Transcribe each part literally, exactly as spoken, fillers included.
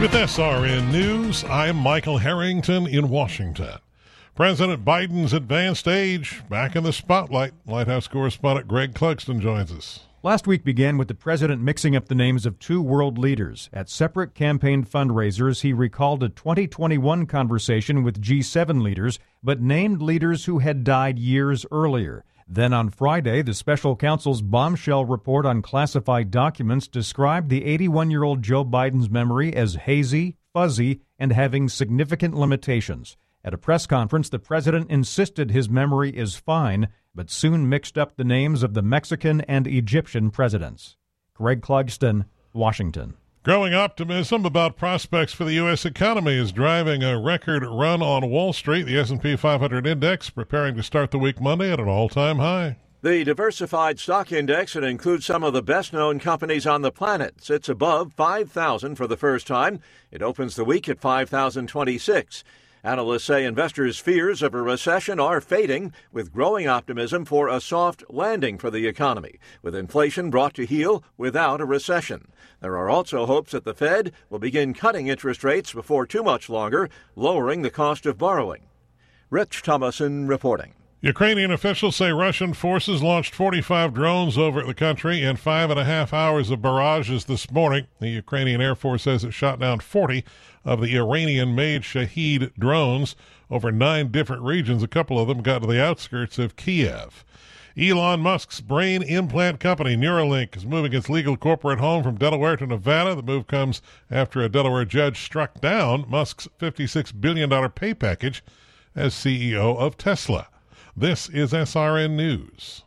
With S R N News, I'm Michael Harrington in Washington. President Biden's advanced age back in the spotlight. White House correspondent Greg Clugston joins us. Last week began with the president mixing up the names of two world leaders. At separate campaign fundraisers, he recalled a twenty twenty-one conversation with G seven leaders, but named leaders who had died years earlier. Then on Friday, the special counsel's bombshell report on classified documents described the eighty-one-year-old Joe Biden's memory as hazy, fuzzy, and having significant limitations. At a press conference, the president insisted his memory is fine, but soon mixed up the names of the Mexican and Egyptian presidents. Greg Clugston, Washington. Growing optimism about prospects for the U S economy is driving a record run on Wall Street. The S and P five hundred index preparing to start the week Monday at an all-time high. The diversified stock index, that includes some of the best-known companies on the planet, sits above five thousand for the first time. It opens the week at five thousand twenty-six. Analysts say investors' fears of a recession are fading, with growing optimism for a soft landing for the economy, with inflation brought to heel without a recession. There are also hopes that the Fed will begin cutting interest rates before too much longer, lowering the cost of borrowing. Rich Thomason reporting. Ukrainian officials say Russian forces launched forty-five drones over the country in five and a half hours of barrages this morning. The Ukrainian Air Force says it shot down forty of the Iranian-made Shahed drones over nine different regions. A couple of them got to the outskirts of Kiev. Elon Musk's brain implant company Neuralink is moving its legal corporate home from Delaware to Nevada. The move comes after a Delaware judge struck down Musk's fifty-six billion dollars pay package as C E O of Tesla. This is S R N News.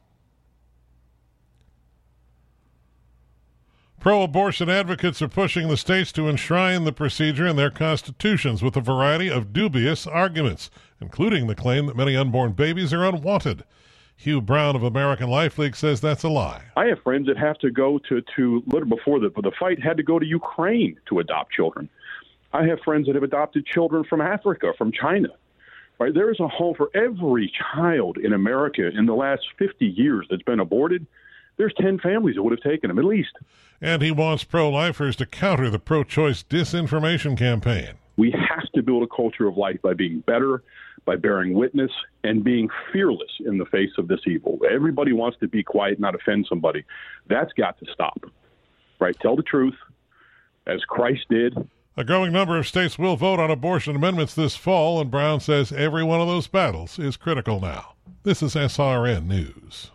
Pro-abortion advocates are pushing the states to enshrine the procedure in their constitutions with a variety of dubious arguments, including the claim that many unborn babies are unwanted. Hugh Brown of American Life League says that's a lie. I have friends that have to go to, to little before the, the fight, had to go to Ukraine to adopt children. I have friends that have adopted children from Africa, from China. Right, there is a home for every child in America in the last fifty years that's been aborted. There's ten families that would have taken them, at least. And he wants pro-lifers to counter the pro-choice disinformation campaign. We have to build a culture of life by being better, by bearing witness, and being fearless in the face of this evil. Everybody wants to be quiet, not offend somebody. That's got to stop. Right? Tell the truth, as Christ did. A growing number of states will vote on abortion amendments this fall, and Brown says every one of those battles is critical now. This is S R N News.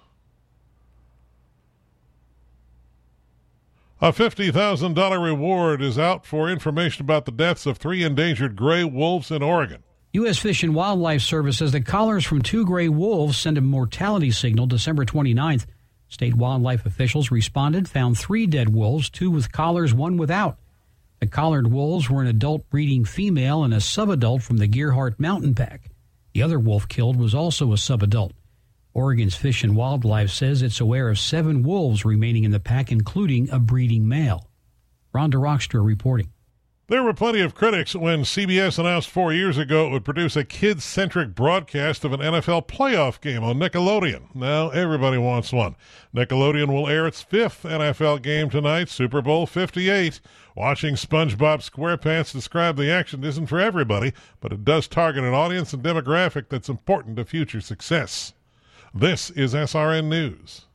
A fifty thousand dollars reward is out for information about the deaths of three endangered gray wolves in Oregon. U S Fish and Wildlife Service says the collars from two gray wolves sent a mortality signal December twenty-ninth. State wildlife officials responded, found three dead wolves, two with collars, one without. The collared wolves were an adult breeding female and a subadult from the Gerhardt Mountain Pack. The other wolf killed was also a subadult. Oregon's Fish and Wildlife says it's aware of seven wolves remaining in the pack, including a breeding male. Rhonda Rockstra reporting. There were plenty of critics when C B S announced four years ago it would produce a kid-centric broadcast of an N F L playoff game on Nickelodeon. Now everybody wants one. Nickelodeon will air its fifth N F L game tonight, Super Bowl fifty-eight. Watching SpongeBob SquarePants describe the action isn't for everybody, but it does target an audience and demographic that's important to future success. This is S R N News.